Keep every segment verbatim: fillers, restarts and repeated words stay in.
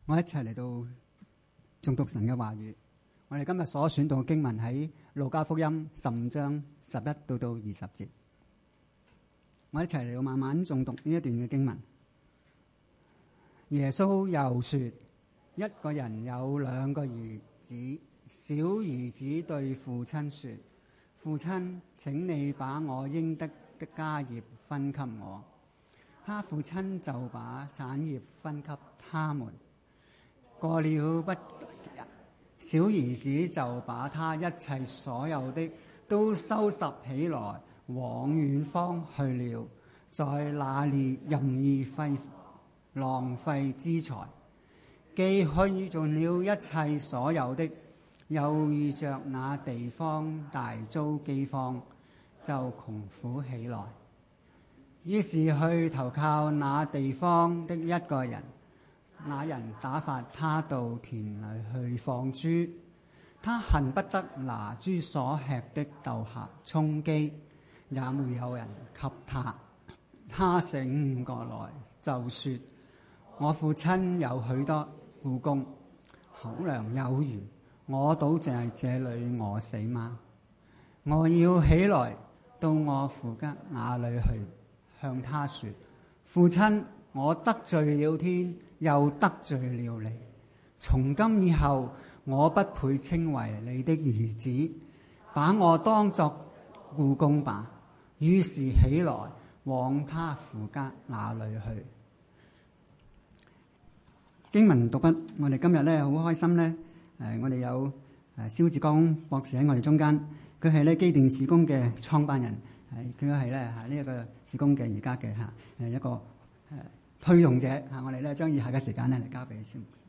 我一齊嚟到誦讀神嘅話語。我哋今日所選讀嘅經文喺路加福音十五章十一到到二十節。我一齊嚟到慢慢誦讀呢一段嘅經文。耶穌又說：一個人有兩個兒子，小兒子對父親說：父親，請你把我應得的家業分給我。他父親就把產業分給他們。過了不小兒子就把他一切所有的都收拾起來，往遠方去了，在那裏任意揮浪費資財，既去盡了一切所有的，又遇着那地方大遭饑荒，就窮苦起來。於是去投靠那地方的一個人。那人打發他到田裏去放豬，他恨不得拿豬所吃的逗客充飢，也沒有人給他。他醒悟過來，就說：我父親有許多僱工，口糧有餘，我倒在這裏餓死嗎？我要起來到我父家那裏去，向他說：父親，我得罪了天，又得罪了你。從今以後，我不配稱為你的兒子，把我當作僱工吧。於是起來往他父家那裏去。經文讀畢，我哋今日咧好開心咧。誒，我哋有誒蕭志剛博士喺我哋中間，佢係咧基甸事工嘅創辦人，係佢係咧嚇呢一個事工嘅而家嘅嚇誒一個誒推動者嚇。我哋咧將以下嘅時間咧嚟交俾蕭牧師。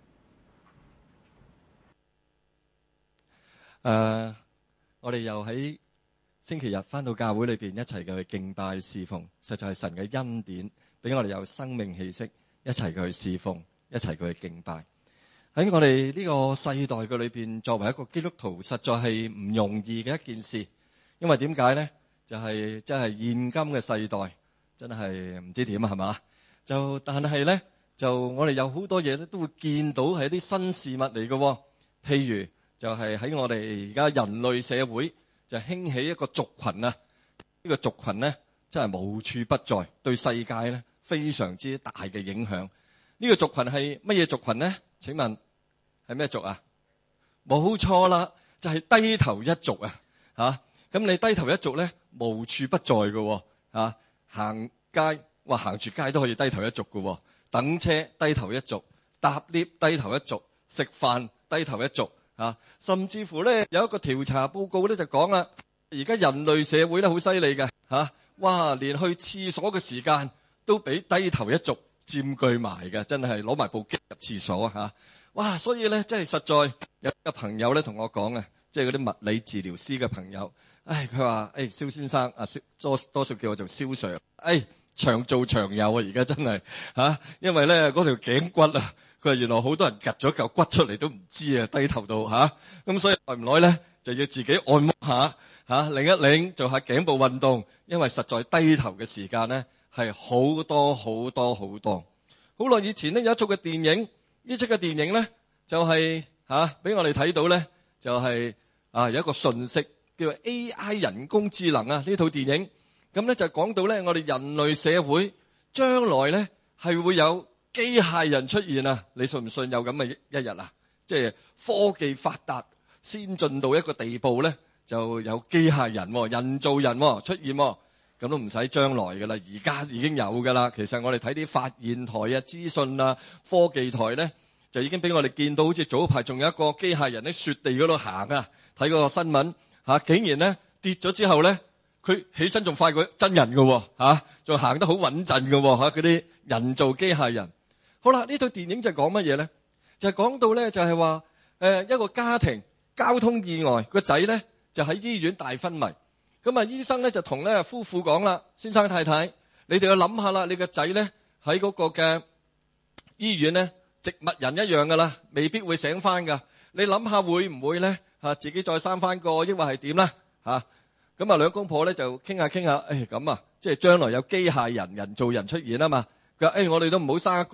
誒，我哋又喺星期日返到教會裏邊一齊嘅去敬拜侍奉，實在係神嘅恩典，俾我哋有生命氣息，一齊嘅去侍奉，一齊嘅去敬拜。喺我哋呢個世代嘅裏邊，作為一個基督徒，實在係唔容易嘅一件事。因為點解呢？就係真係現今嘅世代，真係唔知點啊，係嘛？就但係呢，就我哋有好多嘢咧，都會見到係一啲新事物嚟嘅。譬如就係喺我哋而家人類社會，就興起一個族群啊！呢個族群呢，真係無處不在，對世界呢非常之大嘅影響。呢個族群係乜嘢族群呢？請問係咩族啊？冇錯啦，就係低頭一族啊！嚇，咁你低頭一族咧，無處不在嘅喎。行街，哇，行住街都可以低頭一族嘅喎。等車低頭一族，搭 lift 低頭一族，食飯低頭一族。啊，甚至乎咧有一個調查報告咧就講啦，而家人類社會咧好犀利嘅嚇，哇，連去廁所嘅時間都俾低頭一族佔據埋嘅，真係攞埋部機入廁所啊嚇！哇，所以咧真係實在有個朋友咧同我講啊，即係嗰啲物理治療師嘅朋友，唉，佢話誒蕭先生啊，多多數叫我做蕭 Sir，誒長做長有啊，而家真係嚇、啊，因為咧嗰條頸骨啊。佢話原來好多人夾咗嚿骨出嚟都唔知啊，低頭到嚇，咁所以耐唔耐咧就要自己按摩下嚇，擰一擰做下頸部運動，因為實在低頭嘅時間咧係好多好多好多。好耐以前咧有一出嘅電影，呢出嘅電影咧就係嚇俾我哋睇到咧就係啊有一個訊息叫做 A I 人工智能啊，呢套電影咁咧就講到咧我哋人類社會將來咧係會有機械人出現啊！你信唔信有咁嘅一日啊？即係科技發達先進到一個地步咧，就有機械人、人造人出現，咁都唔使將來噶啦，而家已經有噶啦。其實我哋睇啲發現台啊、資訊啊、科技台咧，就已經俾我哋見到，好似早排仲有一個機械人喺雪地嗰度行啊，睇嗰個新聞嚇，竟然咧跌咗之後咧，佢起身仲快過真人噶喎嚇，仲行得好穩陣噶喎嚇，嗰啲人造機械人。好啦，呢套電影就講乜嘢咧？就係講到咧，就係話誒一個家庭交通意外，個仔咧就喺醫院大昏迷。咁啊，醫生咧就同咧夫婦講啦，先生太太，你哋要諗下啦，你個仔咧喺嗰個嘅醫院咧，植物人一樣噶啦，未必會醒翻噶。你諗下會唔會咧嚇自己再生翻個，抑或係點咧嚇？咁啊，兩公婆咧就傾下傾下，誒咁啊，即係將來有機械人、人造人出現啊嘛。佢話誒，我哋都唔好生一個啦。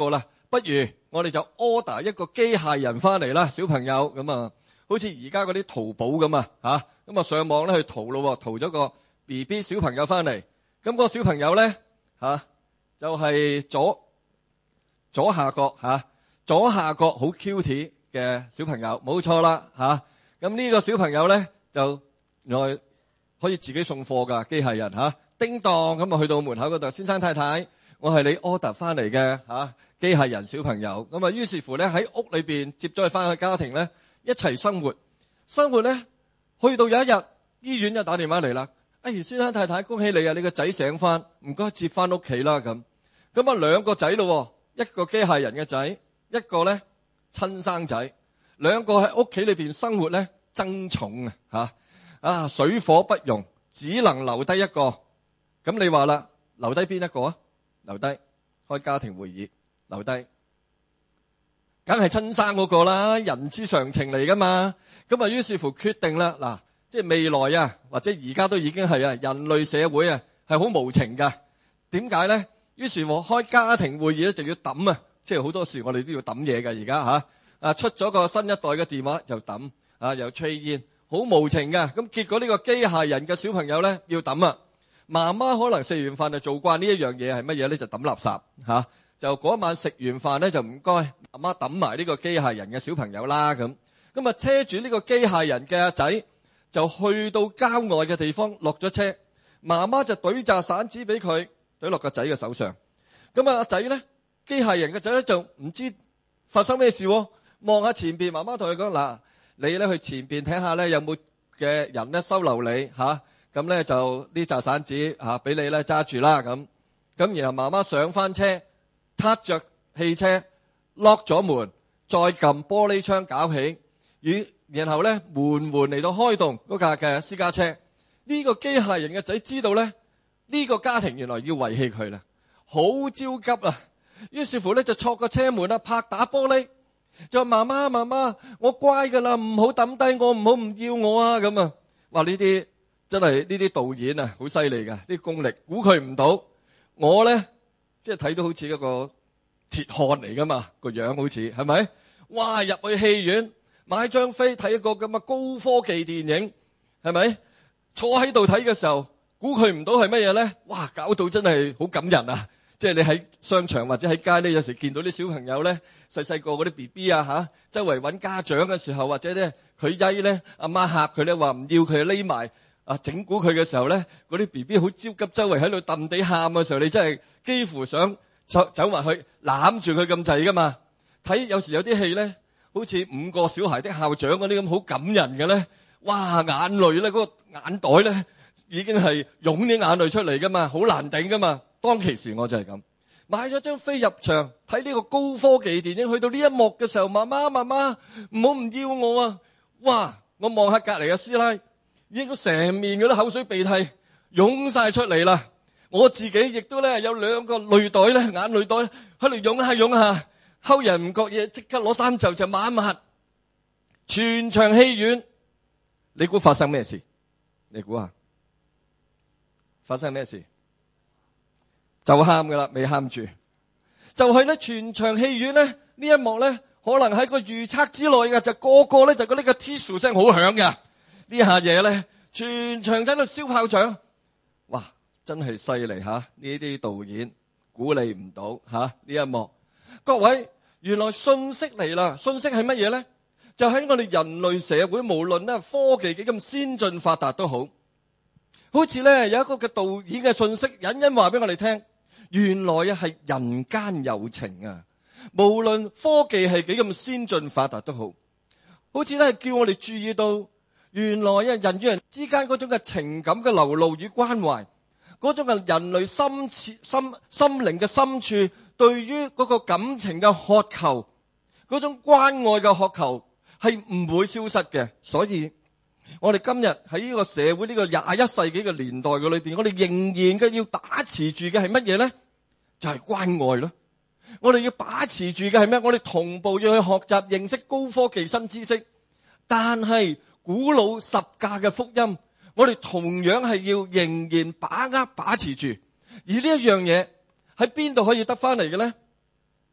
不如我哋就 order 一個機械人翻嚟啦，小朋友咁啊，好似而家嗰啲淘寶咁啊，吓咁啊上網咧去淘咯，淘咗個 B B 小朋友翻嚟，咁個小朋友咧吓、啊、就係、是、左左下角吓、啊，左下角好 cute 嘅小朋友，冇錯啦吓，咁、啊、呢個小朋友咧就原來可以自己送貨噶機械人吓、啊，叮當咁啊去到門口嗰度，先生太太，我係你 order 翻嚟嘅吓機械人小朋友，咁啊於是乎咧喺屋裏邊接咗佢翻去家庭咧一齊生活，生活咧去到有一日醫院就打電話嚟啦，哎先生太太恭喜你啊，你個仔醒翻，唔該接翻屋企啦咁，咁啊兩個仔咯，一個機械人嘅仔，一個咧親生仔，兩個喺屋企裏邊生活咧爭寵啊吓啊水火不容，只能留低一個，咁你話啦，留低邊一個啊？留低開家庭會議。留低，梗係親生嗰個啦，人之常情嚟噶嘛。咁啊，於是乎決定啦，嗱，即係未來啊，或者而家都已經係啊，人類社會啊係好無情噶。點解咧？於是乎開家庭會議咧就要抌啊，即係好多時我哋都要抌嘢噶。而家吓啊出咗個新一代嘅電話就抌啊，又吹煙，好無情噶。咁結果呢個機械人嘅小朋友咧要抌啊，媽媽可能食完飯就做慣呢一樣嘢係乜嘢咧？就抌垃圾吓。就嗰晚食完飯咧，就唔該媽媽抌埋呢個機械人嘅小朋友啦咁。咁啊，車住呢個機械人嘅阿仔就去到郊外嘅地方，落咗車，媽媽就懟紮散紙俾佢，懟落個仔嘅手上。咁啊，阿仔咧，機械人嘅仔咧就唔知發生咩事，望下前邊，媽媽同佢講嗱，你咧去前邊睇下咧有冇嘅人咧收留你吓，咁咧就呢紮散紙吓俾你咧揸住啦咁。咁然後媽媽上翻車。撻着汽車，lock 咗門，再撳玻璃窗搞起，與然後咧緩緩嚟到開動嗰架嘅私家車。呢個機械人嘅仔知道咧，呢個家庭原來要遺棄佢啦，好焦急啊！於是乎咧就戳個車門啊，拍打玻璃，就話媽媽媽媽，我乖噶啦，唔好抌低我，唔好唔要我啊咁啊！話呢啲真係呢啲導演啊，好犀利噶，啲功力估佢唔到，我咧。即係睇到好似一個鐵漢嚟噶嘛，個樣好似係咪？哇！入去戲院買張飛睇一個咁嘅高科技電影，係咪？坐喺度睇嘅時候，估佢唔到係乜嘢咧？哇！搞到真係好感人啊！即係你喺商場或者喺街咧，有時見到啲小朋友咧，細細個嗰啲 B B 啊吓，周圍揾家長嘅時候，或者咧佢曳咧，阿媽嚇佢咧話唔要佢匿埋。啊！整蠱佢嘅時候咧，嗰啲 B B 好焦急，周圍喺度揼地喊嘅時候，你真係幾乎想走走埋去攬住佢咁滯噶嘛？睇有時有啲戲咧，好似五個小孩的校長嗰啲咁好感人嘅咧，哇！眼淚咧，嗰個眼袋咧已經係湧啲眼淚出嚟噶嘛，好難頂噶嘛。當其時我就係咁，買咗張飛入場睇呢個高科技電影，去到呢一幕嘅時候，媽媽媽媽唔好唔要我啊！哇！我望下隔離嘅師奶。已經成面嗰啲口水鼻涕湧晒出嚟啦！我自己亦都咧有兩個淚袋咧，眼淚袋喺度湧下湧下，後人唔覺嘢，即刻攞衫袖就抹一抹。全場戲院，你估發生咩事？你估下發生咩事？就喊噶啦，未喊住。就係咧，全場戲院咧呢一幕咧，可能喺個預測之內嘅，就個個咧就覺得呢個 tissue 聲好響嘅。呢下嘢咧，全場喺度燒炮仗，哇！真係犀利吓！呢啲導演估你唔到吓呢一幕。各位，原來信息嚟啦！信息係乜嘢咧？就喺我哋人類社會，無論咧科技幾咁先進發達都好，好似咧有一個嘅導演嘅信息，隱隱話俾我哋聽，原來啊係人間有情啊！無論科技係幾咁先進發達都好，好似咧叫我哋注意到。原來啊，人與人之間嗰種嘅情感嘅流露與關懷，嗰種嘅人類深切心心靈嘅深處，對於嗰個感情嘅渴求，嗰種關愛嘅渴求係唔會消失嘅。所以我哋今日喺呢個社會呢個廿一世紀嘅年代嘅裏邊，我哋仍然嘅要把持住嘅係乜嘢咧？就係關愛咯。我哋要把持住嘅係咩？我哋同步要去學習認識高科技新知識，但係古老十架嘅福音，我哋同樣係要仍然把握把持住。而呢一樣嘢喺邊度可以得翻嚟嘅咧？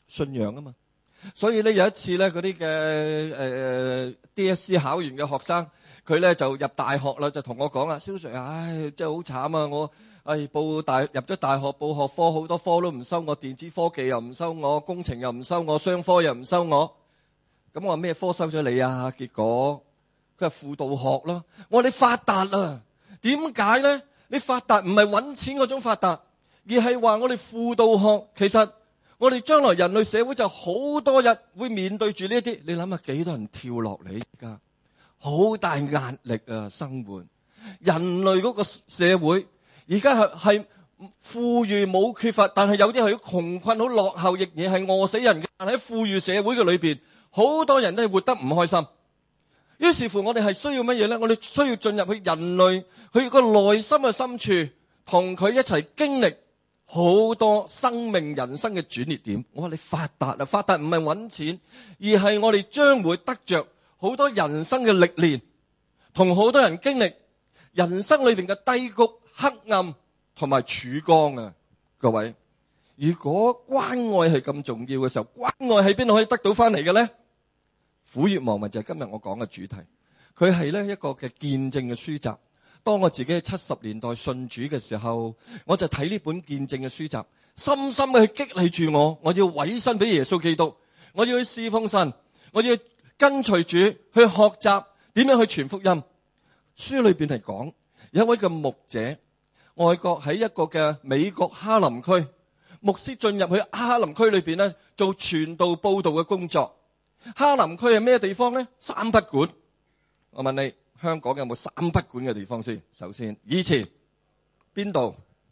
信仰啊嘛。所以咧有一次咧，嗰啲嘅誒 D S E 考完嘅學生，佢咧就入大學啦，就同我講啊，蕭 Sir，唉，真係好慘啊！我唉報大入咗大學，報學科好多科都唔收我，電子科技又唔收我，工程又唔收我，商科又唔收我。咁我話咩科收咗你啊？結果佢係輔導學咯。我話你發達啦，點解咧？你發達唔係揾錢嗰種發達，而係話我哋輔導學其實。我哋將來人類社會就好多日會面對住呢一啲，你諗下幾多人跳落嚟，而家好大壓力啊！生活人類嗰個社會而家係係富裕冇缺乏，但係有啲係窮困好落後，亦而係餓死人嘅。但喺富裕社會嘅裏邊，好多人都係活得唔開心。於是乎，我哋係需要乜嘢咧？我哋需要進入去人類佢個內心嘅深處，同佢一齊經歷。好多生命人生嘅轉捩點，我話你發達啦，發達唔係揾錢，而係我哋將會得着好多人生嘅歷練，同好多人經歷人生裏邊嘅低谷、黑暗同埋曙光啊！各位，如果關愛係咁重要嘅時候，關愛喺邊度可以得到翻嚟嘅咧？苦月忘民就係今日我講嘅主題，佢係咧一個嘅見證嘅書集。當我自己喺七十年代信主嘅時候，我就睇呢本見證嘅書集，深深嘅去激勵住我，我要委身俾耶穌基督，我要去侍奉神，我要跟隨主去學習點樣去傳福音。書裏邊係講有一位嘅牧者，外國喺一個嘅美國哈林區，牧師進入去哈林區裏邊咧做傳道報道嘅工作。哈林區係咩地方咧？三不管。我問你，香港有冇三不管嘅地方先？首先，以前邊度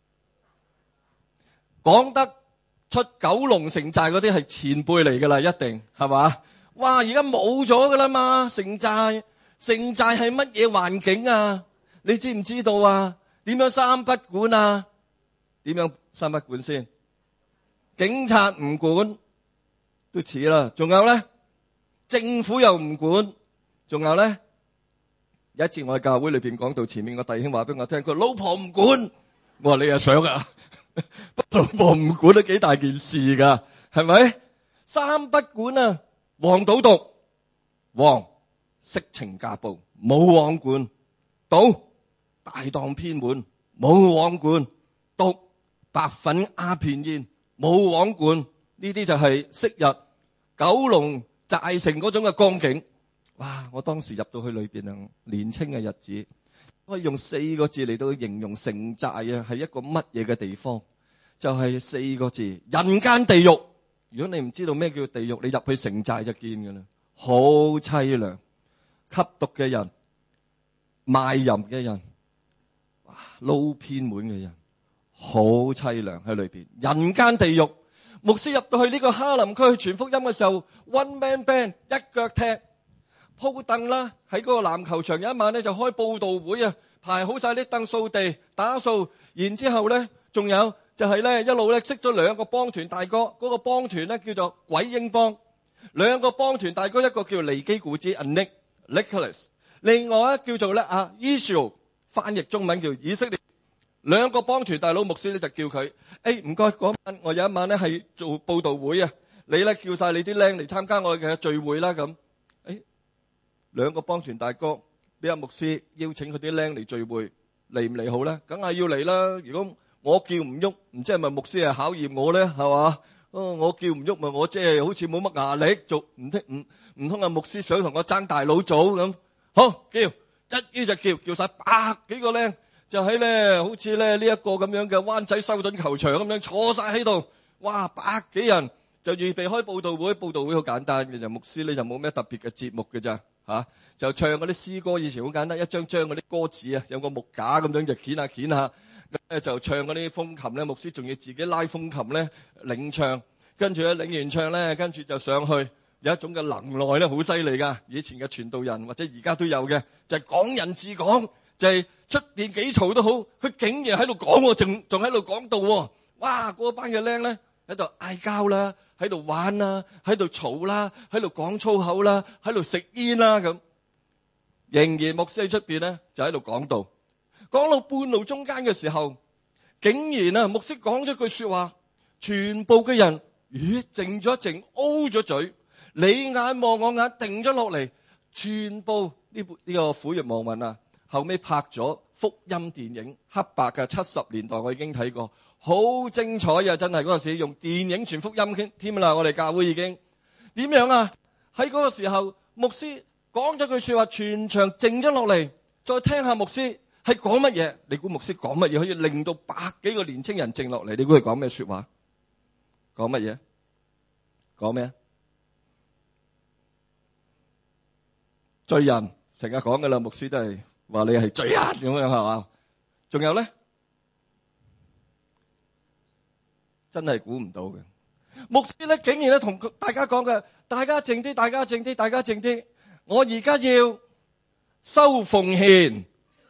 講得出九龍城寨嗰啲係前輩嚟噶啦，一定係嘛？哇！而家冇咗噶啦嘛，城寨，城寨係乜嘢環境啊？你知唔知道啊？點樣三不管啊？點樣三不管先？警察唔管都似啦，仲有咧，政府又唔管，仲有咧。有一次我喺教會裏邊講到，前面個弟兄話俾我聽，佢老婆唔管，我話你又想啊？老婆唔管都幾大件事噶，係咪？三不管啊，黃賭毒，黃色情家暴，冇黃管；賭大當偏門，冇黃管；毒白粉鴉片煙，冇黃管。呢啲就係昔日九龍寨城嗰種嘅光景。哇！我當時入到去裏邊啊，年青嘅日子，可以用四個字嚟到形容城寨啊，係一個乜嘢嘅地方？就係、是、四個字：人間地獄。如果你唔知道咩叫地獄，你入去城寨就見噶啦，好淒涼。吸毒嘅人、賣淫嘅人、哇撈偏門嘅人，好淒涼喺裏邊。人間地獄。牧師入到去呢個哈林區去傳福音嘅時候 ，one man band 一腳踢。鋪凳啦，喺嗰個籃球場有一晚咧就開佈道會啊，排好晒啲凳，掃地打掃，然之後咧仲有就係咧一路咧識咗兩個幫團大哥，嗰、那個幫團咧叫做鬼英幫，兩個幫團大哥一個叫尼基古茲 Nick Nicholas， 另外一叫做咧啊 Israel， 翻譯中文叫以色列，兩個幫團大佬牧師咧就叫佢，誒唔該嗰晚我有一晚咧係做佈道會啊，你咧叫晒你啲僆嚟參加我嘅聚會啦咁。兩個幫團大哥俾阿牧師邀請佢啲僆嚟聚會，嚟唔嚟好咧？梗係要嚟啦！如果我叫唔喐，唔知係咪牧師係考驗我咧？係嘛？哦，我叫唔喐咪我即係好似冇乜壓力做，唔聽唔唔通阿牧師想同我爭大佬組咁？好叫，一於就叫叫晒百幾個僆，就喺咧好似咧呢一個咁樣嘅灣仔修頓球場咁樣坐晒喺度，哇百幾人就預備開佈道會，佈道會好簡單嘅就牧師咧就冇咩特別嘅節目嘅咋。吓、啊、就唱嗰啲詩歌，以前好簡單，一張張嗰啲歌詞啊，有個木架咁樣就剪下剪下，咧就唱嗰啲風琴咧，牧師仲要自己拉風琴咧領唱，跟住咧領完唱咧，跟住就上去，有一種嘅能耐咧，好犀利噶。以前嘅傳道人或者而家都有嘅，就係、是、講人自講，就係出邊幾嘈都好，佢竟然喺度講，仲仲喺度講道，哇！嗰班嘅僆咧喺度嗌交啦。喺度玩啦，喺度嘈啦，喺度講粗口啦，喺度食煙啦咁。仍然牧師喺出邊咧就喺度講道，講到半路中間嘅時候，竟然啊牧師講咗句說話，全部嘅人咦，靜咗一靜，O咗嘴，你眼望我眼，定咗落嚟，全部呢部呢個虎若亡魂啊，後尾拍咗福音電影，黑白嘅，七十年代我已經睇過，好精彩啊！真係嗰陣時用電影傳福音添啦，我哋教會已經點樣啊？喺嗰個時候，牧師講咗句說話，全場靜咗落嚟，再聽下牧師係講乜嘢？你估牧師講乜嘢可以令到百幾個年青人靜落嚟？你估佢講咩說話？講乜嘢？講咩？罪人成日講噶啦，牧師都係話你係罪人咁樣係嘛？仲有咧，真係估唔到嘅。牧師咧竟然咧同大家講嘅，大家靜啲，大家靜啲，大家靜啲。我而家要收奉獻。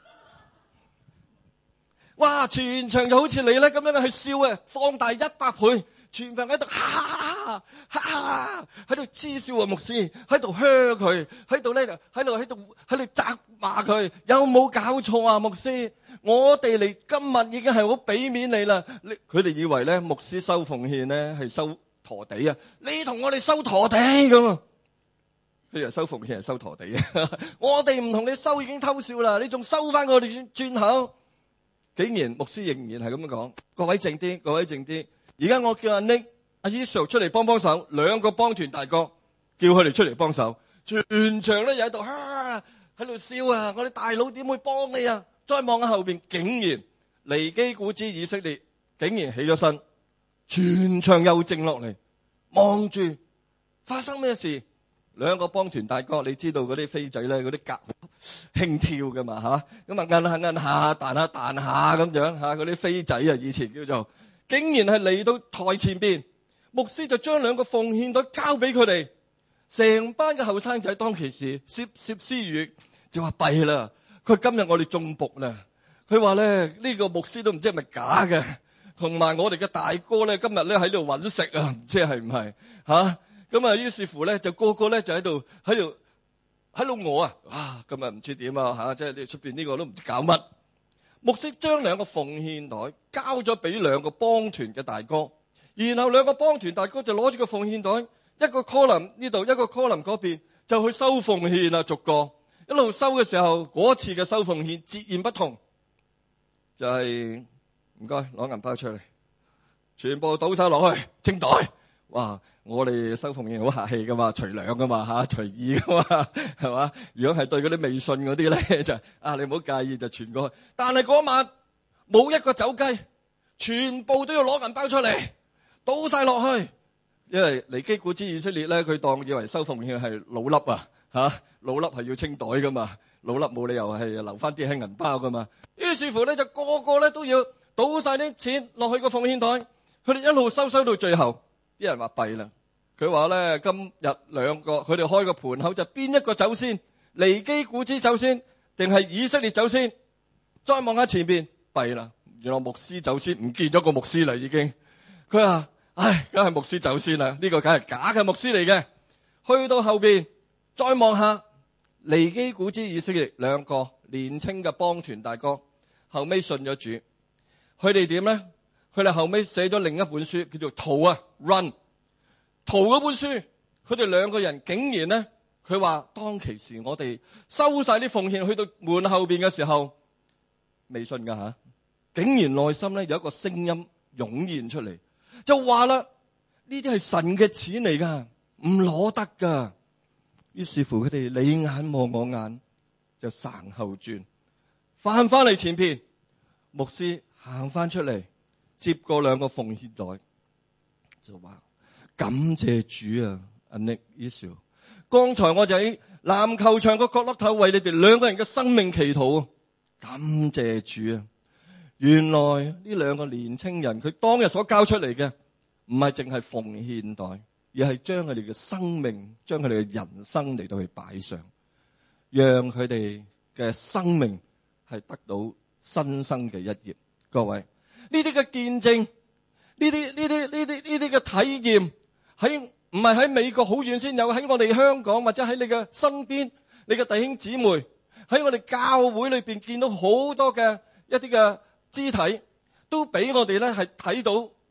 哇！全場就好似你咧咁樣去笑啊，放大一百倍。全場喺度哈哈哈，喺度嗤笑啊！牧師喺度噓佢，喺度咧喺度喺度喺度責罵佢，有冇搞錯啊？牧師，我哋嚟今日已經係好俾面你啦。佢哋以為咧牧師收奉獻咧係收陀地啊，你同我哋收陀地咁啊？佢又收奉獻係收陀地啊？我哋唔同你收已經偷笑啦，你仲收翻我哋轉轉口？竟然牧師仍然係咁樣講，各位靜啲，各位靜啲。而家我叫阿 Nick、阿 Yisro 出嚟幫幫手，兩個幫團大哥叫佢哋出嚟幫手，全場咧又喺度哈喺度笑啊！我哋大佬點會幫你啊？再望下後邊，竟然尼基古茲以色列竟然起咗身，全場又靜落嚟望住，發生咩事？兩個幫團大哥，你知道嗰啲飛仔咧，嗰啲格輕跳噶嘛吓，咁啊摁下摁下，彈下彈下咁樣吓，嗰啲飛仔啊，以前叫做。竟然係嚟到台前邊，牧師就將兩個奉獻袋交俾佢哋，成班嘅後生仔當其時竊竊私語，就話弊啦。佢今日我哋中僕啦，佢話咧呢個牧師都唔知係咪假嘅，同埋我哋嘅大哥咧今日咧喺度揾食啊，唔知係唔係吓？咁啊，於是乎咧就個個咧就喺度喺度喺度餓啊！哇，今日唔知點啊吓，即係你出邊呢個都唔知搞乜。牧師將兩個奉獻袋交咗俾兩個幫團嘅大哥，然後兩個幫團大哥就攞住個奉獻袋，一個 column 呢度，一個 column 嗰邊，就去收奉獻啦。逐個一路收嘅時候，嗰次嘅收奉獻截然不同，就係唔該攞銀包出嚟，全部倒晒落去清袋。哇！我哋收奉獻好客氣噶嘛，隨兩噶嘛吓，隨意噶嘛，係嘛？如果係對嗰啲未信嗰啲咧，就啊你唔好介意就傳過去。但係嗰晚冇一個走雞，全部都要攞銀包出嚟，倒晒落去。因為尼基古茲以色列咧，佢當以為收奉獻係老粒啊吓，老粒係要清袋噶嘛，老粒冇理由係留翻啲喺銀包噶嘛。於是乎咧，就個個咧都要倒晒啲錢落去個奉獻袋，佢哋一路收收到最後。啲人話弊啦，佢話咧今日兩個佢哋開個盤口，就邊一個走先？尼基古茲走先，定係以色列走先？再望下前邊，弊啦，原來牧師走先，唔見咗個牧師啦已經。佢話：唉，梗係牧師走先啦，呢個梗係假嘅牧師嚟嘅。去到後邊，再望下尼基古茲以色列兩個年青嘅幫團大哥，後尾信咗主。佢哋點咧？佢哋後尾寫咗另一本書，叫做《逃》啊 ，Run。逃嗰本書，佢哋兩個人竟然咧，佢話當其時我哋收晒啲奉獻，去到門後邊嘅時候，未信噶吓，竟然內心咧有一個聲音湧現出嚟，就話啦：呢啲係神嘅錢嚟噶，唔攞得噶。於是乎佢哋你眼望我眼，就散後轉，翻翻嚟前邊，牧師行翻出嚟。接過兩個奉獻袋，就話感謝主啊，阿 Nick Yisro。剛才我就喺籃球場個角落頭為你哋兩個人嘅生命祈禱，感謝主啊！原來呢兩個年青人佢當日所交出嚟嘅，唔係淨係奉獻袋，而係將佢哋嘅生命、將佢哋嘅人生嚟到去擺上，讓佢哋嘅生命係得到新生嘅一頁。各位。呢啲嘅見證，呢啲呢啲呢啲呢啲嘅體驗，喺唔係喺美國好遠先有，喺我哋香港或者喺你嘅身邊，你嘅弟兄姊妹喺我哋教會裏邊見到好多嘅一啲嘅肢體，都俾我哋咧係睇到，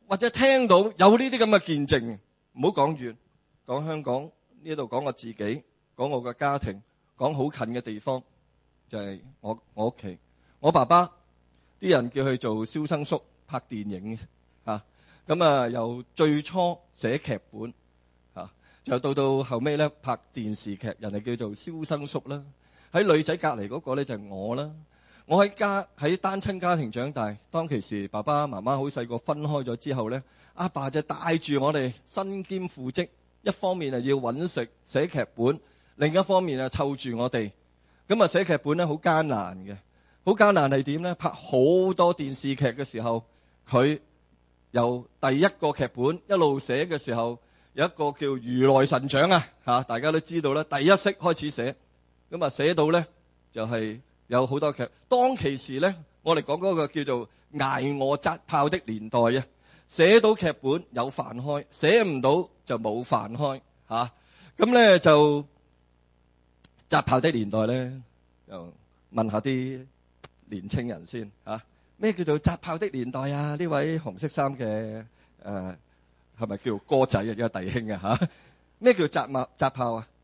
或者聽到有呢啲咁嘅見證，唔好講遠，講香港呢度，講我自己，講我嘅家庭，講好近嘅地方，就係我我屋企，我爸爸啲人叫佢做蕭生叔，拍電影嘅，咁啊由最初寫劇本，啊就到到後尾咧拍電視劇，人哋叫做蕭生叔啦。喺女仔隔離嗰個咧就係我啦。我喺家喺單親家庭長大，當其時爸爸媽媽好細個分開咗之後咧，阿爸就帶住我哋身兼父職，一方面係要揾食寫劇本，另一方面啊湊住我哋。咁啊寫劇本咧好艱難嘅，好艱難係點咧？拍好多電視劇嘅時候，佢由第一個劇本一路寫嘅時候，有一個叫如來神掌啊嚇，大家都知道啦，第一式開始寫，咁啊寫到咧就係、是。有好多劇，當其時咧，我哋講嗰個叫做挨餓紮炮的年代啊，寫到劇本有飯開，寫唔到就冇飯開嚇。咁、啊、咧就紮炮的年代咧，就問下啲年青人先嚇，咩、啊、叫做紮炮的年代啊？呢位紅色衫嘅誒係咪叫哥仔啊？呢個弟兄啊嚇，咩叫紮炮紮炮啊？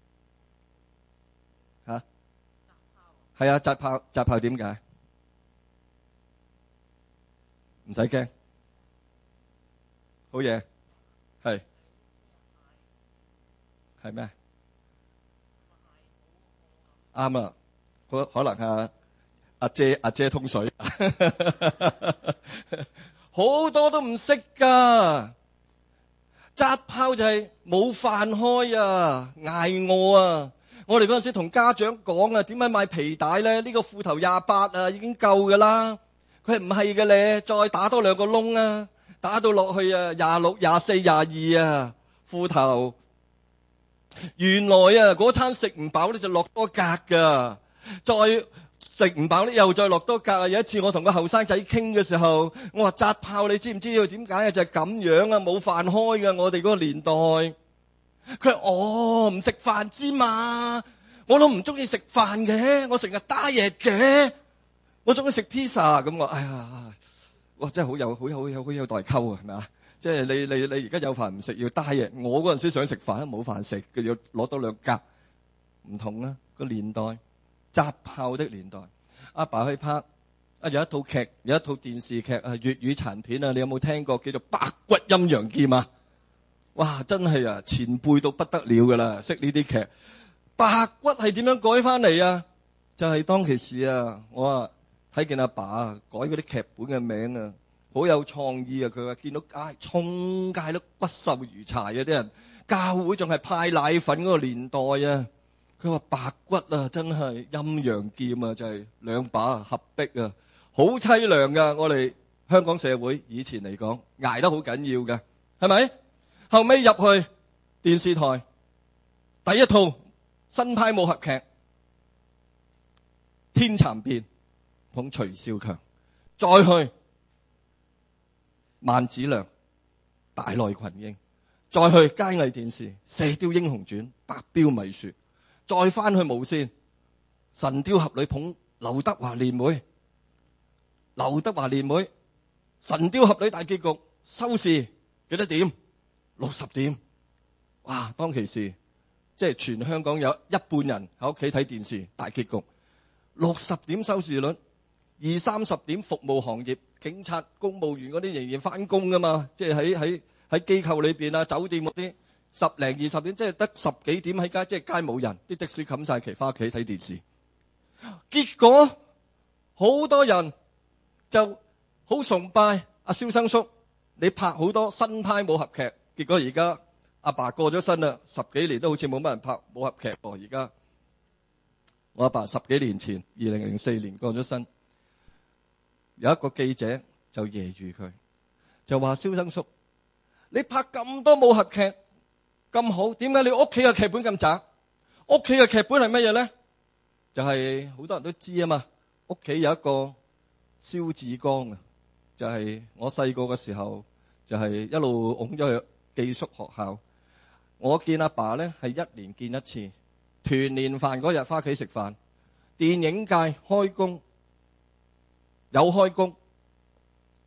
係啊，紮炮紮炮點解？唔使驚，好嘢，係係咩？啱啊，可可能啊阿姐阿姐通水，好多都唔識噶。紮炮就係冇飯開啊，挨餓啊。我哋嗰陣時同家長講啊，點解買皮帶咧？呢個褲頭廿八啊，已經夠噶啦。佢係唔係嘅咧？再打多兩個窿啊，打到落去啊，廿六、廿四、廿二啊，褲頭。原來啊，嗰餐食唔飽咧就落多格噶，再食唔飽咧又再落多格啊！有一次我同個後生仔傾嘅時候，我話紮炮，你知唔知道點解啊？就係咁樣啊，冇飯開噶，我哋嗰個年代。佢話哦，唔食飯之嘛，我都唔中意食飯嘅，我成日打嘢嘅，我中意食披薩咁。我哎呀，哇真係好有好有好有好有代溝啊，係咪啊？即係你你你而家有飯唔食要打嘢，我嗰陣時想食飯都冇飯食，佢要攞多兩格，唔同啊個年代，紮炮的年代。阿爸去拍啊，有一套劇，有一套電視劇啊，粵語殘片啊，你有冇聽過叫做《白骨陰陽劍》啊？哇！真係啊，前輩到不得了噶啦，識呢啲劇。白骨係點樣改翻嚟啊？就係、是、當其時啊，我啊睇見阿爸啊改嗰啲劇本嘅名啊，好有創意啊！佢話見到街衝街都骨瘦如柴啊，啲人教會仲係派奶粉嗰個年代啊。佢話白骨啊，真係陰陽劍啊，就係、是、兩把合璧啊，好凄涼噶。我哋香港社會以前嚟講捱得好緊要噶，係咪？後尾入去電視台，第一套新派武俠劇《天蠶變》捧徐少強，再去萬梓良、大內群英，再去佳藝電視《射雕英雄傳》白彪米雪，再翻去無線《神雕俠侶》捧劉德華練妹，劉德華練妹《神雕俠侶》大結局收視幾多點？六十點，哇！當其時，即係全香港有一半人喺屋企睇電視，大結局六十點收視率，二三十點服務行業，警察、公務員嗰啲仍然翻工噶嘛，即係喺喺喺機構裏邊啊，酒店嗰啲十零二十點，即係得十幾點喺街，即係街冇人，啲的士冚晒旗翻屋企睇電視。結果好多人就好崇拜阿蕭生叔，你拍好多新派武俠劇。結果而家阿爸過咗身啦，十幾年都好似冇乜人拍武俠劇喎。而家我阿爸十幾年前，二零零四年過咗身，有一個記者就揶揄佢，就話蕭生叔，你拍咁多武俠劇咁好，點解你屋企嘅劇本咁渣？屋企嘅劇本係乜嘢咧？就係、是、好多人都知啊嘛，屋企有一個蕭志剛啊，就係、是、我細個嘅時候，就係、是、一路拱咗去寄宿學校。我見阿爸咧係一年見一次，團年飯嗰日翻屋企食飯。電影界開工有開工，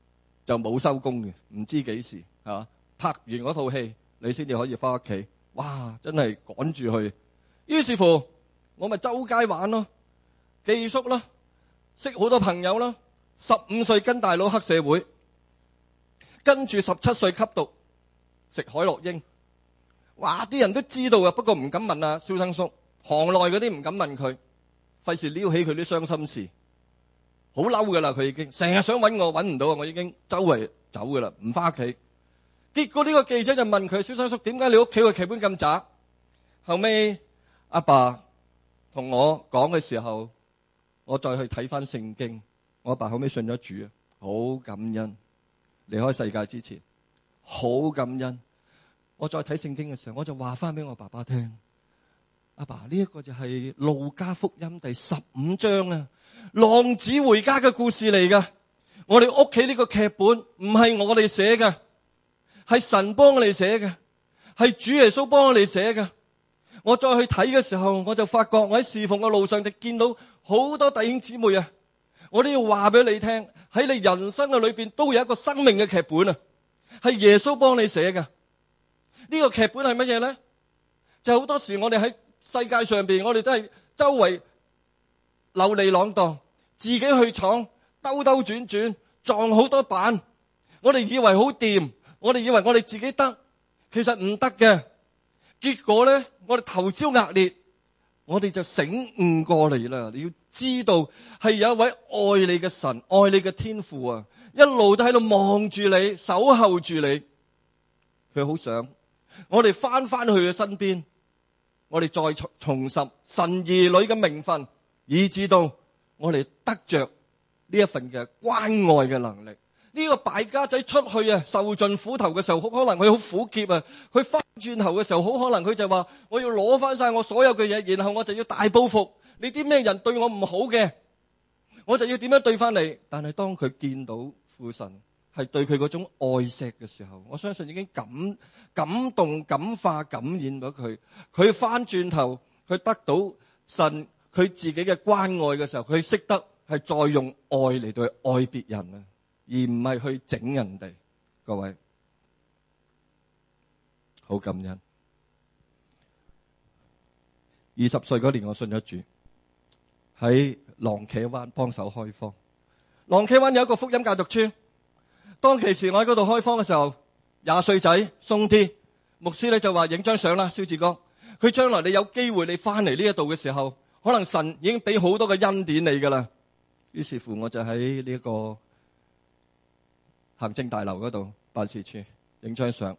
就冇收工嘅，唔知幾時嚇拍完嗰套戲，你先至可以翻屋企。哇！真係趕住去。於是乎，我咪周街玩咯，寄宿啦，識好多朋友啦。十五歲跟大佬黑社會，跟住十七歲吸毒，食海洛因。哇！啲人都知道啊，不過唔敢問啊。蕭生叔，行內嗰啲唔敢問佢，費事撩起佢啲傷心事。好嬲噶啦，佢已經成日想揾我，揾唔到啊！我已經周圍走噶啦，唔翻屋企。結果呢個記者就問佢：蕭生叔，點解你屋企個劇本咁渣？後尾阿爸同我講嘅時候，我再去睇翻聖經。我阿爸後尾信咗主啊，好感恩。離開世界之前，好感恩。我再睇聖經嘅時候，我就話翻俾我爸爸聽：阿爸，呢一個就係路加福音第十五章啊，浪子回家嘅故事嚟噶。我哋屋企呢個劇本唔係我哋寫嘅，係神幫我哋寫嘅，係主耶穌幫我哋寫嘅。我再去睇嘅時候，我就發覺我喺侍奉嘅路上就見到好多弟兄姊妹啊。我都要話俾你聽，喺你人生嘅裏邊都有一個生命嘅劇本啊，係耶穌幫你寫嘅。呢個劇本係乜嘢咧？就好多時我哋喺世界上邊，我哋都係周圍流離浪蕩，自己去闖，兜兜轉轉，撞好多板。我哋以為好掂，我哋以為我哋自己得，其實唔得嘅。結果咧，我哋頭焦額裂，我哋就醒悟過嚟啦。你要知道，係有一位愛你嘅神，愛你嘅天父啊，一路都喺度望住你，守候住你。佢好想我哋翻翻去佢身邊，我哋再重重拾神兒女嘅名分，以至到我哋得着呢一份嘅關愛嘅能力。呢個敗家仔出去啊，受盡苦頭嘅時候，好可能佢好苦澀啊。佢翻轉頭嘅時候，好可能佢就話：我要攞翻晒我所有嘅嘢，然後我就要大報復。你啲咩人對我唔好嘅，我就要點樣對翻你。但係當佢見到父神係對佢嗰種愛錫嘅時候，我相信已經感感動、感化、感染到佢。佢翻轉頭，佢得到神佢自己嘅關愛嘅時候，佢識得係再用愛嚟到去愛別人啊，而唔係去整人哋。各位好感恩。二十歲嗰年我信咗主，喺浪茄灣幫手開荒。浪茄灣有一個福音戒毒村，當其時我喺嗰度開荒嘅時候，廿歲仔鬆啲，牧師咧就話影張相啦，蕭志剛，佢將來你有機會你翻嚟呢一度嘅時候，可能神已經俾好多嘅恩典你噶啦。於是乎我就喺呢一個行政大樓嗰度辦事處影張相。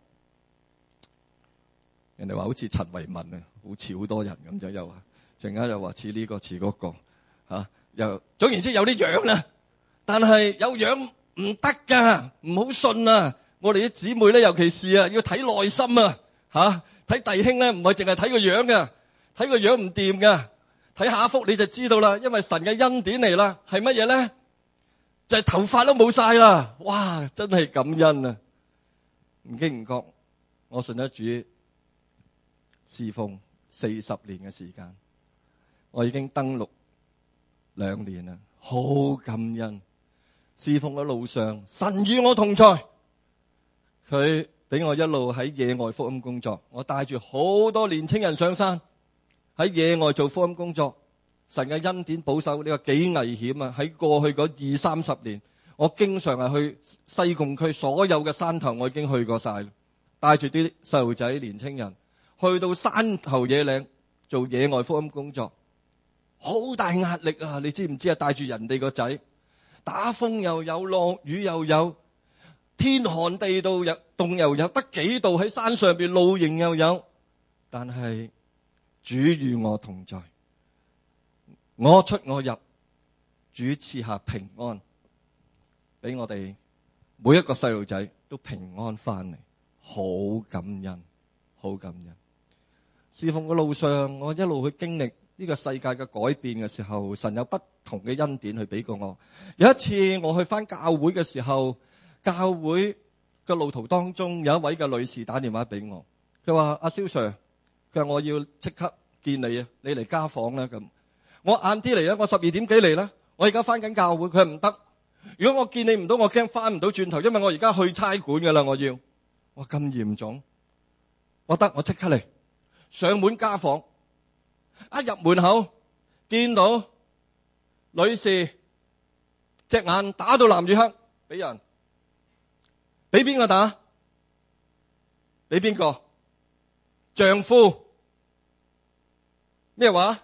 人哋話好似陳維文啊，好似好多人咁就又話，陣間又話似呢個似嗰個吓，又總言之有啲樣啦，但係有樣唔得噶，唔好信啊！我哋啲姊妹咧，尤其是啊，要睇內心啊，吓睇弟兄咧，唔係淨係睇個樣嘅，睇個樣唔掂噶，睇下一幅你就知道啦，因為神嘅恩典嚟啦，係乜嘢咧？就係頭髮都冇晒啦，哇！真係感恩啊！唔經唔覺，我信得主。侍奉四十年嘅時間，我已經登錄兩年啦，好感恩。侍奉嘅路上，神與我同在，佢俾我一路喺野外福音工作，我帶住好多年青人上山喺野外做福音工作。神嘅恩典保守，呢個幾危險啊！喺過去嗰二三十年，我經常係去西貢區所有嘅山頭，我已經去過晒，帶住啲細路仔、年青人。去到山頭野嶺做野外福音工作，好大壓力啊！你知唔知啊？帶住人哋個仔，打風又有，落雨又有，天寒地凍又凍又有，得幾度喺山上邊露營又有。但係主與我同在，我出我入，主賜下平安俾我哋每一個細路仔都平安翻嚟，好感恩，好感恩。侍奉嘅路上，我一路去經歷呢個世界嘅改變嘅時候，神有不同嘅恩典去俾過我。有一次我去翻教會嘅時候，教會嘅路途當中有一位嘅女士打電話俾我，佢話阿蕭 Sir，佢話我要即刻見你啊，你嚟家訪啦咁。我晏啲嚟啊，我十二點幾嚟啦，我而家翻緊教會。佢話唔得， 如果我見你唔到，我驚翻唔到轉頭，因為我而家去差館噶啦，我要。我咁嚴重，我得我即刻嚟上門家訪。一入門口見到女士隻眼打到藍與黑，俾人俾邊個打？俾邊個？丈夫咩話？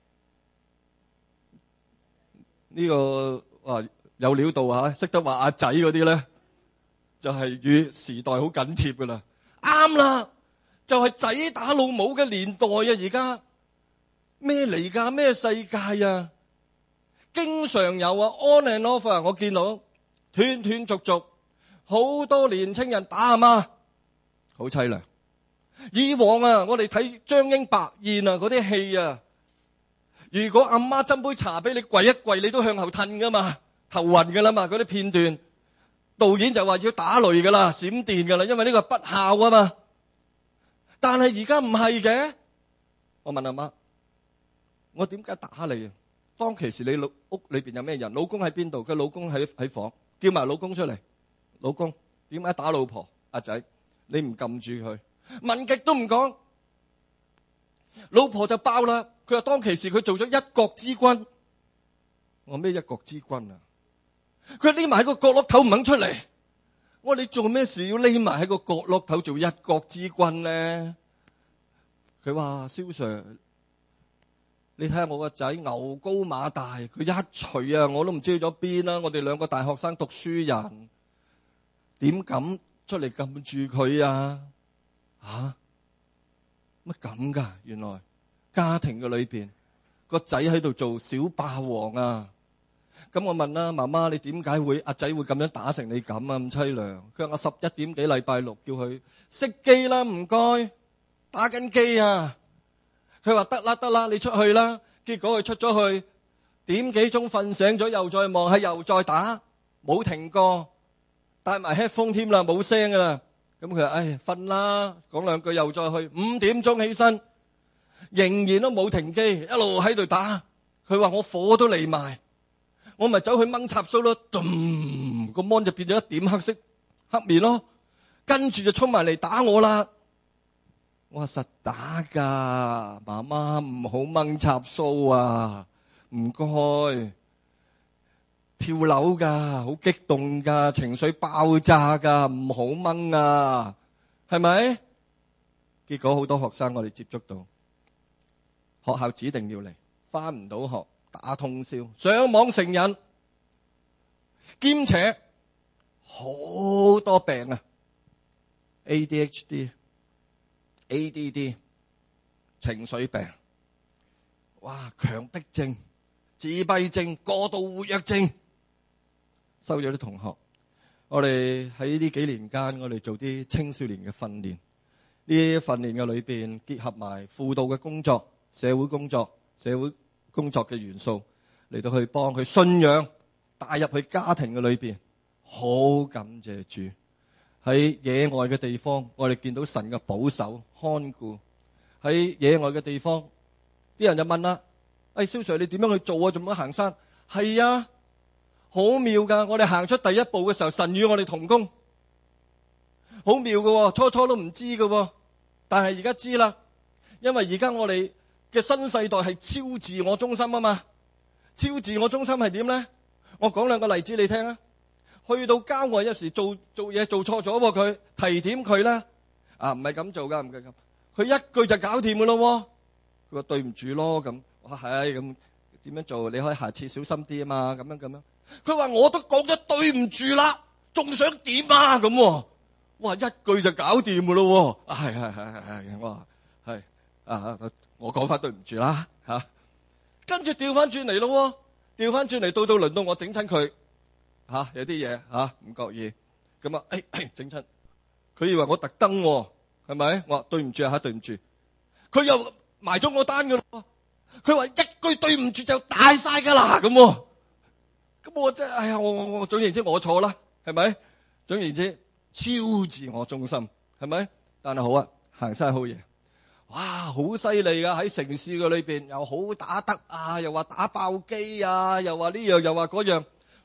呢個哇有料到啊！識得話阿仔嗰啲咧，就係與時代好緊貼噶啦。啱啦，就係仔打老母嘅年代啊！而家咩嚟噶？咩世界啊？經常有啊 ，on and off 啊！我見到斷斷續續，好多年青人打阿媽，好淒涼。以往啊，我哋睇張瑛白燕啊嗰啲戲啊，如果阿媽斟杯茶俾你跪一跪，你都向後褪噶嘛，頭暈噶啦嘛，嗰啲片段，導演就話要打雷噶啦，閃電噶啦，因為呢個不孝啊嘛。但係而家唔係嘅，我問阿媽，我點解打你啊？當其時你老屋裏邊有咩人？老公喺邊度？佢老公喺喺房，叫埋老公出嚟。老公點解打老婆？阿仔，你唔撳住佢，問極都唔講。老婆就爆啦，佢話當其時佢做咗一國之君。我咩一國之君啊？佢匿埋喺個角落頭唔肯出嚟。我話你做咩事要匿埋喺個角落頭做一國之君咧？佢話蕭 Sir，你睇下我個仔牛高馬大，佢一錘啊我都唔知去咗邊啦。我哋兩個大學生讀書人，點敢出嚟撳住佢啊？吓乜咁噶？原來家庭嘅裏邊個仔喺度做小霸王啊！咁我問啦，媽媽你點解會阿仔會咁樣打成你咁啊？咁淒涼。佢話我十一點幾禮拜六叫佢熄機啦，唔該，打緊機啊！佢話得啦得啦，你出去啦。結果佢出咗去，點幾鐘瞓醒咗，又再望下，又再打，冇停過，帶埋 headphone 添啦，冇聲噶啦。咁佢話唉瞓啦，講兩句又再去，五點鐘起身，仍然都冇停機，一路喺度打。佢話我火都嚟埋，我咪走去掹插蘇咯，咚個 mon 就變咗一點黑色黑面咯，跟住就衝埋嚟打我啦。我話實打噶，媽媽唔好掹插蘇啊，唔該。跳樓噶，好激動噶，情緒爆炸噶，唔好掹啊，係咪？結果好多學生我哋接觸到，學校指定要嚟，翻唔到學，打通宵，上網成癮，兼且好多病啊 ，A D H D、A D D、情緒病，哇，強迫症、自閉症、過度活躍症。收咗啲同學，我哋喺呢幾年間，我哋做啲青少年嘅訓練。呢啲訓練嘅裏邊結合埋輔導嘅工作、社會工作、社會工作嘅元素嚟到去幫佢信仰帶入去家庭嘅裏邊。好感謝主，喺野外嘅地方，我哋見到神嘅保守看顧。喺野外嘅地方，啲人就問啦：哎，蕭 Sir，你點樣去做啊？做乜行山？係啊。好妙噶！我哋行出第一步嘅時候，神與我哋同工，好妙噶。初初都唔知噶，但係而家知啦。因為而家我哋嘅新世代係超自我中心啊嘛。超自我中心係點咧？我講兩個例子你聽啊。去到郊外有時做做嘢做錯咗，佢提點佢啦。啊，唔係咁做噶，唔係咁。佢一句就搞掂噶咯。佢話對唔住咯，咁我係咁點樣做？你可以下次小心啲啊嘛，咁樣咁樣。佢話我都講咗對唔住啦，仲想點啊？咁，哇，一句就搞掂噶咯。係係係係係，我話係啊，我講翻對唔住啦吓。跟住調翻轉嚟咯，調翻轉嚟到到輪到我整親佢吓，有啲嘢吓唔覺意咁啊，誒整親佢以為我特登係咪？我話對唔住啊吓，對唔住。佢又埋咗我單噶咯。佢話一句對唔住就大晒噶啦咁。咁我真係，哎呀，我我我總言之我錯啦，係咪？總言之超自我中心，係咪？但係好啊，行山好嘢，哇，好犀利噶！喺城市嘅裏邊又好打得啊，又話打爆機啊，又話呢樣又話嗰樣，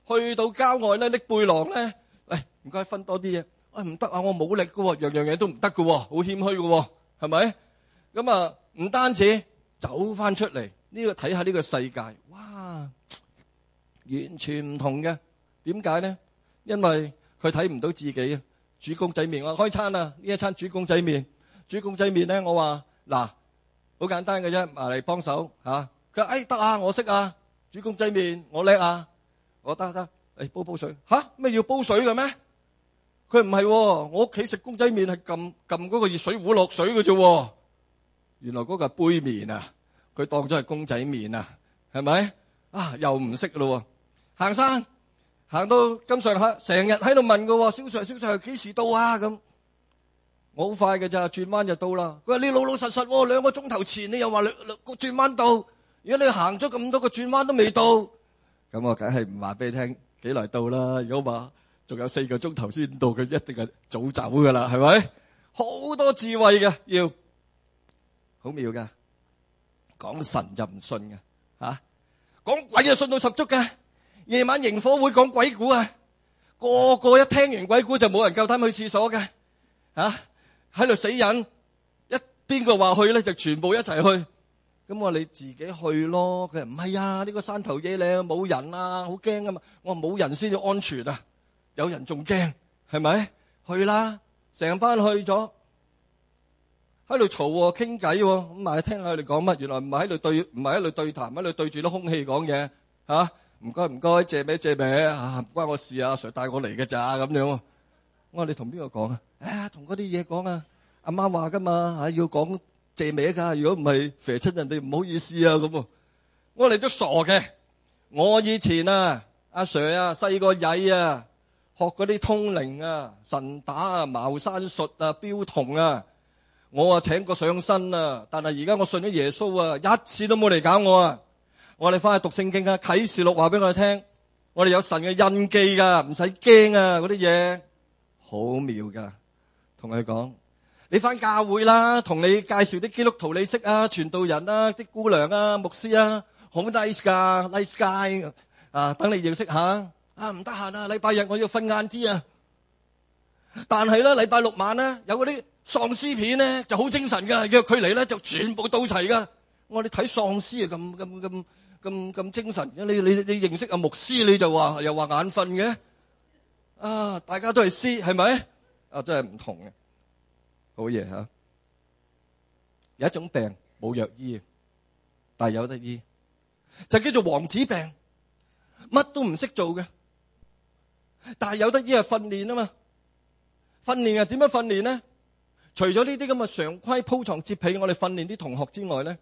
去到郊外咧拎背囊咧，誒唔該分多啲嘢。誒唔得啊，我冇力㗎喎，樣樣嘢都唔得㗎喎，好謙虛㗎喎，係咪？咁啊唔單止走翻出嚟呢個睇下呢個世界，哇，完全唔同嘅。點解咧？因為佢睇唔到自己啊！煮公仔麵，我話開餐啊！呢一餐煮公仔麵，煮公仔麵咧，我話嗱，好簡單嘅啫，埋嚟幫手嚇。佢話誒得啊，我識啊，煮公仔麵我叻啊，我得得，誒煲煲水嚇，咩要煲水嘅咩？佢唔係喎，我屋企食公仔麵係撳撳嗰個熱水壺落水嘅啫。原來嗰個係杯麵啊，佢當咗係公仔麵啊，係咪？啊又唔識咯喎，行山。行到咁上下，成日喺度問嘅喎，蕭 Sir 蕭 Sir 幾時到啊？咁我好快嘅咋，轉彎就到啦。佢話你老老實實喎，兩個鐘頭前你又話兩兩個轉彎到，如果你行咗咁多個轉彎都未到，咁我梗係唔話俾你聽幾耐到啦。如果話仲有四個鐘頭先到，佢一定係早走㗎啦，係咪？好多智慧嘅，要好妙㗎。講神就唔信嘅嚇，講鬼就信到十足嘅。夜晚營火會講鬼故啊，個個一聽完鬼故就冇人夠膽去廁所嘅，吓喺度死人，一邊個話去咧就全部一齊去，咁我話你自己去咯。佢話唔係啊，呢個山頭野嶺冇人啊，好驚啊嘛。我話冇人先至安全啊，有人仲驚，係咪？去啦，成班去咗，喺度嘈傾偈，咁埋聽下佢哋講乜。原來唔係喺度對，唔係喺度對談，喺度對住啲空氣講嘢，吓。唔該唔該，借名借名啊，唔關我事啊，阿 Sir 帶我嚟嘅咋咁樣。我話你同邊個講啊？誒，同嗰啲嘢講啊，阿媽話噶嘛，吓要講借名噶，如果唔係肥親人哋唔好意思啊咁。我哋都傻嘅。我以前啊，阿 Sir 啊，細個曳啊，學嗰啲通靈啊、神打啊、茅山術啊、標童啊，我啊請過上身啊，但係而家我信咗耶穌啊，一次都冇嚟搞我啊。我哋翻去讀聖經啊，啟示錄話俾我哋聽，我哋有神嘅印記噶，唔使驚啊，嗰啲嘢好妙噶。同佢講，你翻教會啦，同你介紹啲基督徒你識啊，傳道人啊，啲姑娘啊，牧師啊，好 nice 噶 ，nice guy 啊，等你認識下啊。唔得閒啊，禮拜日我要瞓晏啲啊。但係咧，禮拜六晚咧有嗰啲喪屍片咧就好精神噶，約佢嚟咧就全部到齊噶。我哋睇喪屍啊，咁咁咁。咁咁精神嘅，你你你認識阿牧師你就話又話眼瞓嘅，啊大家都係師係咪？啊真係唔同嘅，好嘢吓。有一種病冇藥醫，但係有得醫，就叫做王子病，乜都唔識做嘅，但係有得醫係訓練啊嘛。訓練係點樣訓練呢？除咗呢啲咁嘅常規鋪床摺被，我哋訓練啲同學之外咧，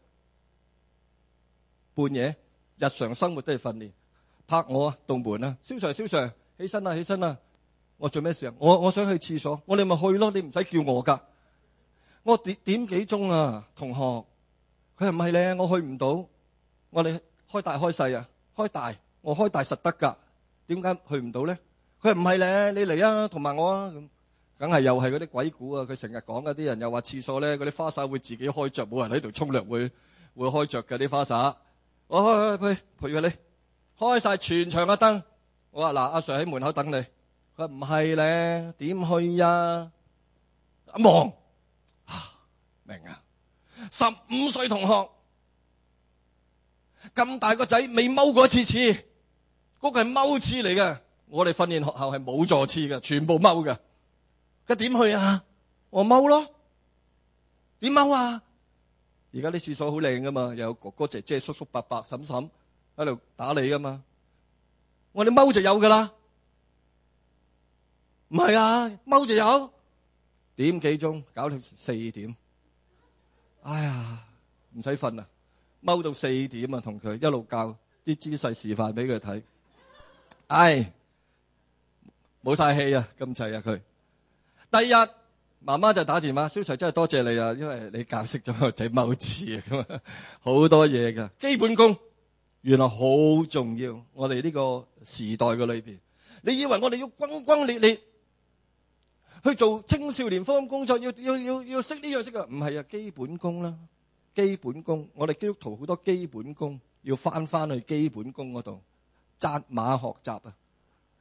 半夜。日常生活都係訓練，拍我啊，動門啊，蕭 Sir 蕭 Sir，起身啦起身啦，我做咩事啊？我我想去廁所，我哋咪去咯，你唔使叫我噶。我點點幾鐘啊，同學，佢係唔係咧？我去唔到，我哋開大開細啊，開大，我開大實得噶，點解去唔到咧？佢係唔係咧？你嚟啊，同埋我啊，咁梗係又係嗰啲鬼故啊！佢成日講嗰啲人又話廁所咧，嗰啲花灑會自己開着，冇人喺度沖涼會會開着嘅啲花灑。我去去去陪住你，開晒全場嘅燈。我話嗱，阿 Sir 喺門口等你。佢話唔係咧，點去呀？一望，明啊！十五歲同學咁大個仔未踎過一次廁，嗰個係踎廁嚟嘅。我哋訓練學校係冇坐廁嘅，全部踎嘅。佢點去啊？我踎咯。點踎啊？而家啲廁所好靚噶嘛，有哥哥姐姐、叔叔伯伯、嬸嬸喺度打理噶嘛。我哋踎就有噶啦，唔係啊，踎就有。點幾鐘搞到四點，哎呀，唔使瞓啊，踎到四點啊，同佢一路教啲姿勢示範俾佢睇。唉，冇晒氣啊，咁滯啊佢。第二日。媽媽就打電話，蕭 Sir 真係多謝你啊，因為你教識咗個仔踎廁啊，咁好多嘢噶，基本功原來好重要。我哋呢個時代嘅裏邊，你以為我哋要轟轟烈烈去做青少年福音工作，要要要要識呢樣識啊？唔係啊，基本功啦，基本功。我哋基督徒好多基本功，要翻翻去基本功嗰度，紮馬學習啊，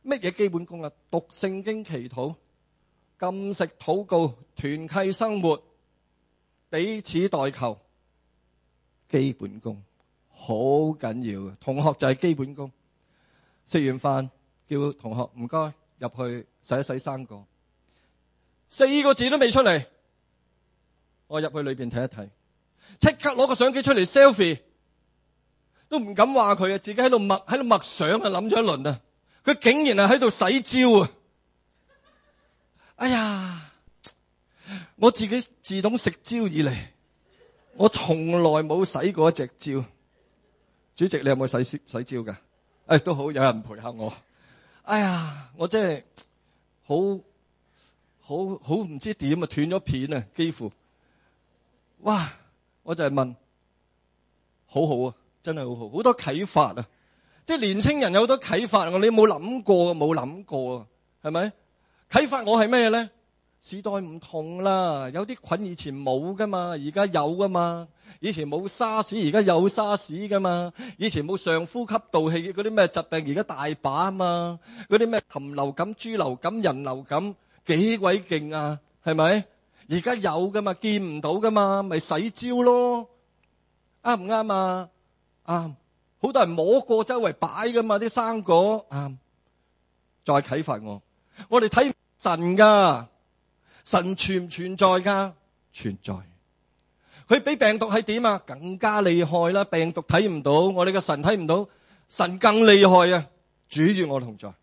乜嘢基本功啊？讀聖經、祈禱、禁食、禱告、團契生活、彼此代求，基本功好緊要嘅。同學就係基本功。食完飯叫同學唔該入去洗一洗生果，四個字都未出嚟，我入去裏邊睇一睇，即刻攞個相機出嚟 selfie， 都唔敢話佢啊，自己喺度默喺度默想啊，諗咗一輪啊，佢竟然係喺度洗蕉啊！哎呀，我自己自懂食蕉以嚟，我從來冇洗過一隻蕉。主席，你有冇洗洗蕉噶？誒，都好，有人陪下我。哎呀，我真係好好好唔知點啊，斷咗片啊，幾乎。哇！我就係問，好好啊，真係好好，好多啟發啊！即係年青人有好多啟發，我哋冇諗過，冇諗過啊，係咪？啟發我係咩咧？時代唔同啦，有啲菌以前冇噶嘛，而家有噶嘛。以前冇沙士，而家有沙士噶嘛。以前冇上呼吸道氣嗰啲咩疾病，而家大把啊嘛。嗰啲咩禽流感、豬流感、人流感，幾鬼勁啊？係咪？而家有噶嘛，見唔到噶嘛，咪洗蕉咯。啱唔啱啊？啱。好多人摸過周圍擺噶嘛，啲生果啱。再啟發我，我哋睇神噶，神存唔存在噶？存在。佢比病毒係點啊？更加厲害啦！病毒睇唔到，我哋嘅神睇唔到，神更厲害啊！主與我同在。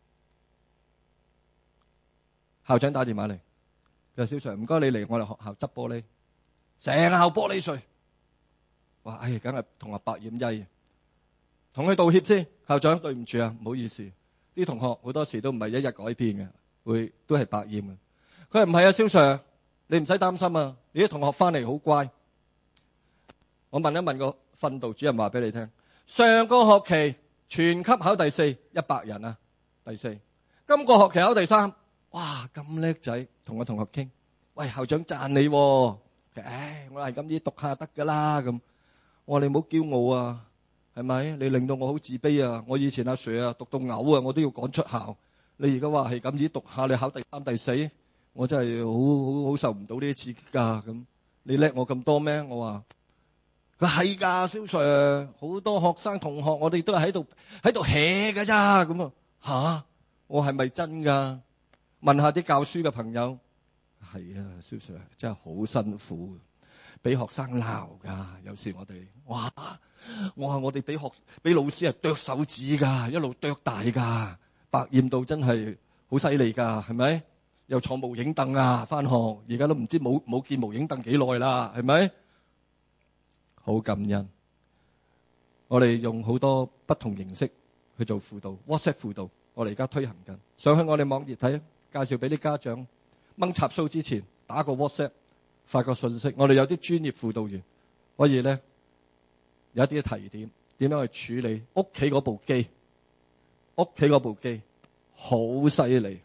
校長打電話嚟，佢話小 Sir，唔該你嚟我哋學校執玻璃，成校玻璃碎。哇！唉，梗係同學百厭曳，同佢道歉先。校長對唔住啊，唔好意思。啲同學好多時都唔係一日改變嘅，會都係百厭嘅。佢話唔係啊，小 Sir，你唔使擔心啊，你啲同學翻嚟好乖。我問一問個訓導主任話俾你聽，上個學期全級考第四，一百人啊，第四。今個學期考第三，哇咁叻仔，同個同學傾，喂校長讚你喎，唉我係咁啲讀下得噶啦咁。我話你唔好驕傲啊，係咪？你令到我好自卑啊！我以前阿 Sir 啊讀到嘔啊，我都要趕出校。你而家話係咁啲讀下，你考第三第四，我真係好好好受唔到呢啲刺激噶咁。你叻我咁多咩？我話佢係噶，小 Sir，好多學生同學，我哋都係喺度喺度 hea 噶咋咁啊吓？我係咪真噶？問下啲教書嘅朋友，係啊，小 Sir 真係好辛苦，俾學生鬧噶。有時我哋，哇，我話我哋俾學俾老師係剁手指噶，一路剁大噶，百厭到真係好犀利噶，係咪？又坐無影凳啊，翻學而家都唔知冇冇見無影凳幾耐啦，係咪？好感恩，我哋用好多不同形式去做輔導 ，WhatsApp 輔導，我哋而家推行緊。上去我哋網頁睇，介紹俾啲家長掹插蘇之前打個 WhatsApp， 發個信息。我哋有啲專業輔導員可以咧有一啲提點，點樣去處理屋企嗰部機，屋企嗰部機好犀利。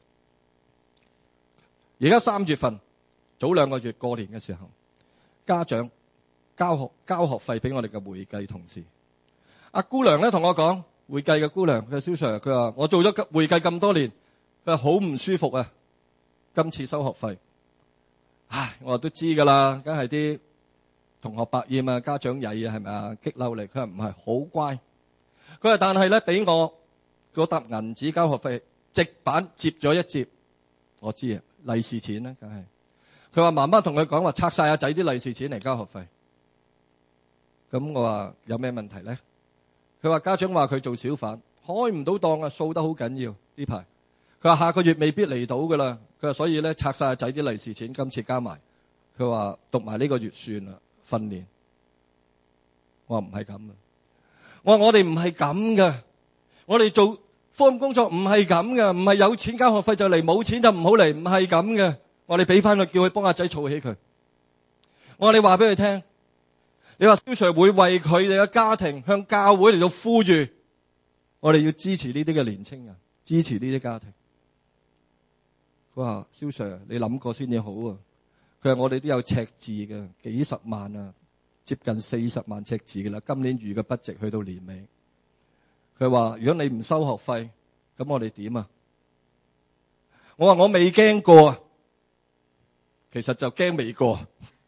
而家三月份，早兩個月過年嘅時候，家長交學交學費俾我哋嘅會計同事。阿姑娘咧同我講，會計嘅姑娘，佢話蕭 Sir，佢話我做咗會計咁多年，佢話好唔舒服啊。今次收學費，唉，我話都知噶啦，梗係啲同學百厭啊，家長曳啊，係咪啊？激嬲你，佢話唔係，好乖。佢話但係咧俾我嗰沓銀紙交學費，直板接咗一接，我知啊，利是錢啦，梗係。佢話媽媽同佢講話拆晒阿仔啲利是錢嚟交學費。咁我話有咩問題咧？佢話家長話佢做小販開唔到檔啊，掃得好緊要呢排。佢話下個月未必嚟到噶啦。佢話所以咧拆晒阿仔啲利是錢，今次加埋。佢話讀埋呢個月算啦，訓練。我話唔係咁啊！我話我哋唔係咁嘅，我哋做福音工作唔係咁嘅，唔係有錢交學費就嚟，冇錢就唔好嚟，唔係咁嘅。我哋俾翻佢，叫佢幫阿仔儲起佢。我話你話俾佢聽。你話蕭 Sir 會為佢哋嘅家庭向教會嚟到呼籲，我哋要支持呢啲嘅年青人，支持呢啲家庭。佢話蕭 Sir，你諗過先至好啊。佢話我哋都有赤字嘅，幾十萬啊，接近四十萬赤字嘅啦。今年預嘅budget去到年尾。佢話如果你唔收學費， 咁我哋點啊？我話我未驚過啊，其實就驚未過，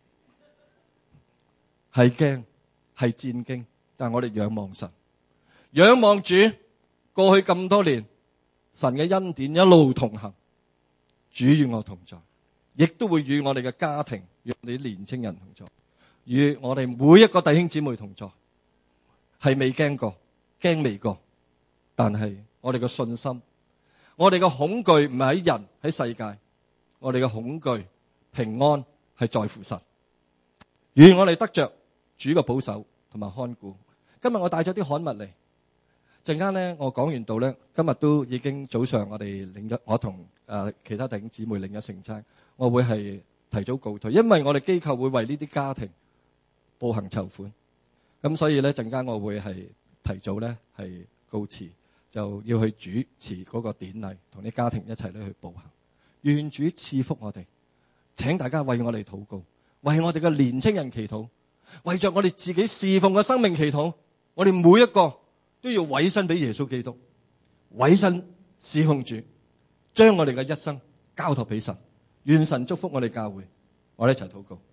係驚係戰驚，但係我哋仰望神，仰望主。過去咁多年，神嘅恩典一路同行，主與我同在，亦都會與我哋嘅家庭、與我哋啲年青人同在，與我哋每一個弟兄姊妹同在，係未驚過，驚未過，但係我哋嘅信心，我哋嘅恐懼唔係喺人喺世界，我哋嘅恐懼平安係在乎神，願我哋得着主嘅保守同埋看顧。今日我帶咗啲刊物嚟。陣間咧，我講完道咧，今日都已經早上我哋領咗，我同誒、呃、其他弟兄姊妹領咗聖餐，我會係提早告退，因為我哋機構會為呢啲家庭步行籌款，咁所以咧陣間我會係提早咧係告辭，就要去主持嗰個典禮，同啲家庭一齊咧去步行。願主賜福我哋，請大家為我哋禱告，為我哋嘅年青人祈禱，為着我哋自己侍奉嘅生命祈禱，我哋每一個都要委身俾耶穌基督，委身侍奉主，將我哋嘅一生交託俾神。願神祝福我哋教會，我哋一齊禱告。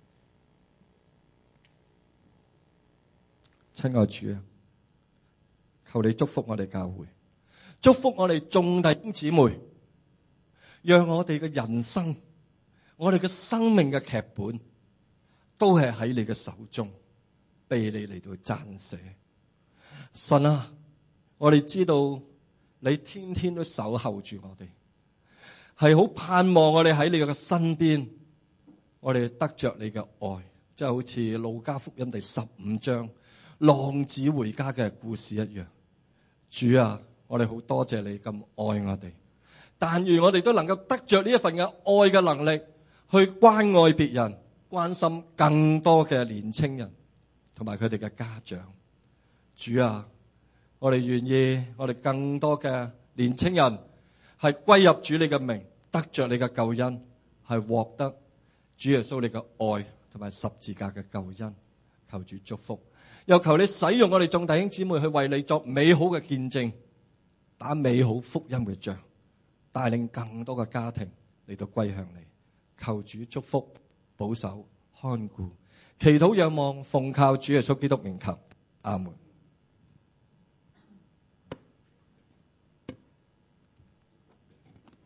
親愛主啊，求你祝福我哋教會，祝福我哋眾弟兄姊妹，讓我哋嘅人生，我哋嘅生命嘅劇本，都係喺你嘅手中，被你嚟到撰寫。神啊，我哋知道你天天都守候住我哋，係好盼望我哋喺你嘅身邊，我哋得着你嘅愛，即係好似路加福音第十五章浪子回家嘅故事一樣。主啊，我哋好多謝你咁愛我哋，但願我哋都能夠得着呢一份嘅愛嘅能力，去關愛別人，關心更多嘅年青人同埋佢哋嘅家長。主啊，我哋願意我哋更多嘅年青人係歸入主你嘅名，得着你嘅救恩，係獲得主耶穌你嘅愛同埋十字架嘅救恩。求主祝福，又求你使用我哋眾弟兄姊妹去為你作美好嘅見證，打美好福音嘅仗，帶領更多嘅家庭嚟到歸向你。求主祝福保守看顧，祈禱仰望奉靠主耶穌基督名求，阿門。